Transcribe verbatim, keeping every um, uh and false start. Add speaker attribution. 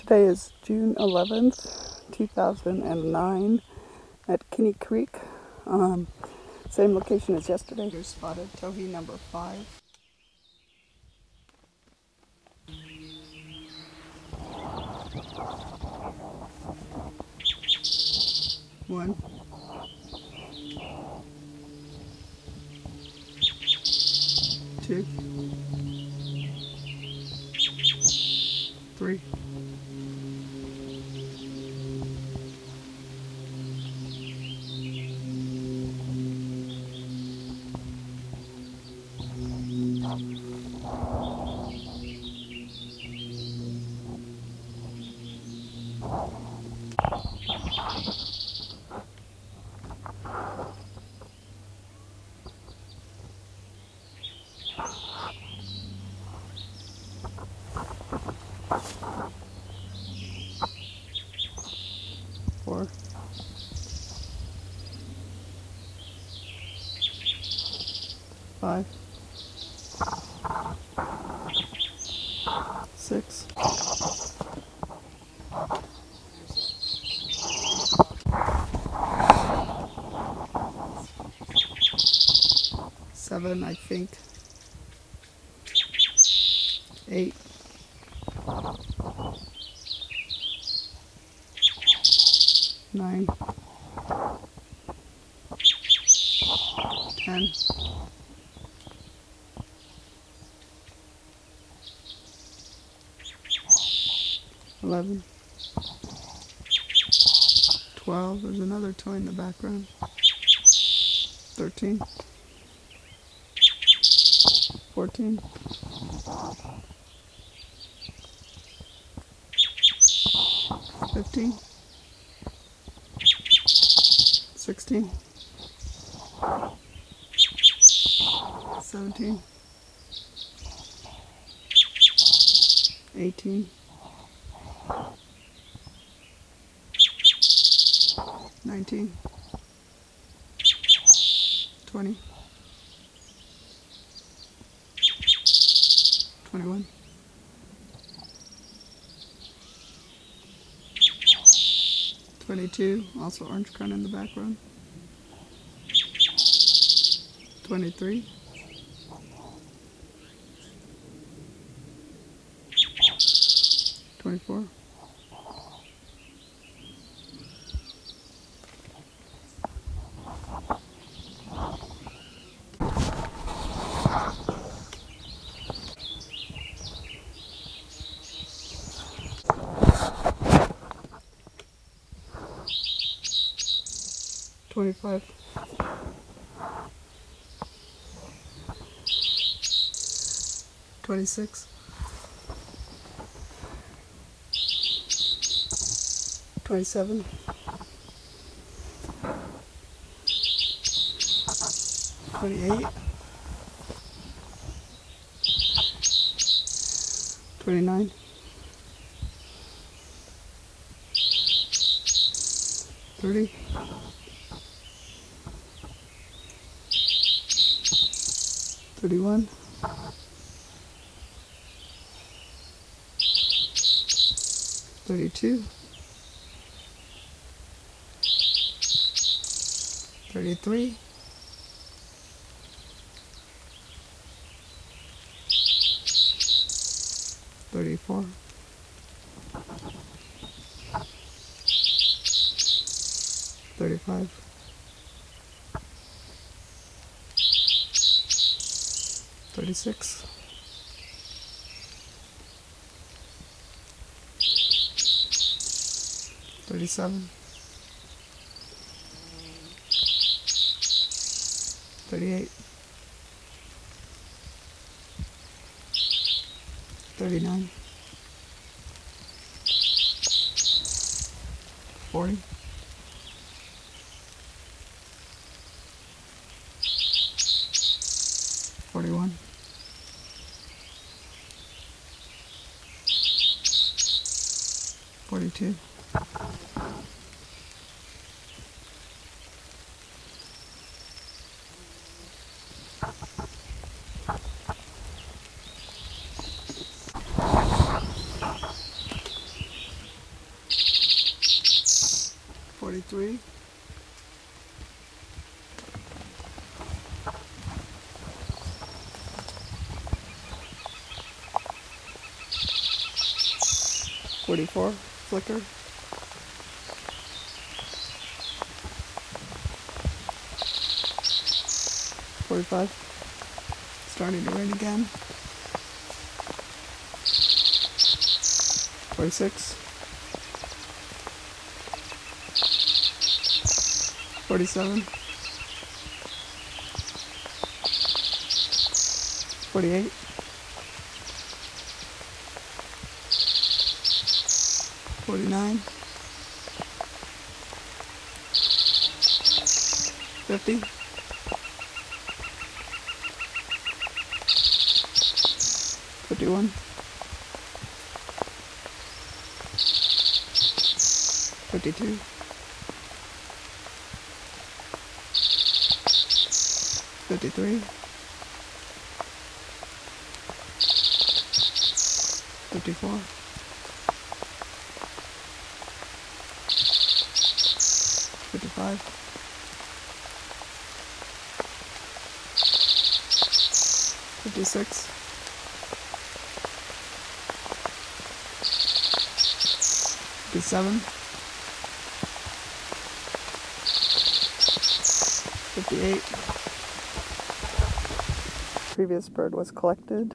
Speaker 1: Today is June eleventh, two thousand nine at Kinney Creek. Um, same location as yesterday. Here's spotted towhee number five. One. Two. Three. Four. Five. Six. Seven, I think. Eight. Nine. Ten. Eleven. Twelve. There's another toy in the background. Thirteen. Fourteen. Fifteen. Sixteen. Seventeen. Eighteen. Nineteen. Twenty. Twenty-one. Twenty-two. Also orange crown in the background. Twenty-three. Twenty-four. Twenty-five. Twenty-six. Twenty-seven. Twenty-eight. Twenty-nine. Thirty. Thirty-one. Thirty-two. Thirty-three. Thirty-four. Thirty-five. Thirty-six. Thirty-seven. Thirty-eight. Thirty-nine. Forty. Forty-one. Forty-two. forty-three, forty-four, flicker, forty-five, starting to rain again, forty-six, forty-seven, forty-eight, forty-nine, fifty, fifty-one, fifty-two, fifty-three, fifty-four, fifty-five, fifty-six, fifty-seven, fifty-eight. Previous bird was collected.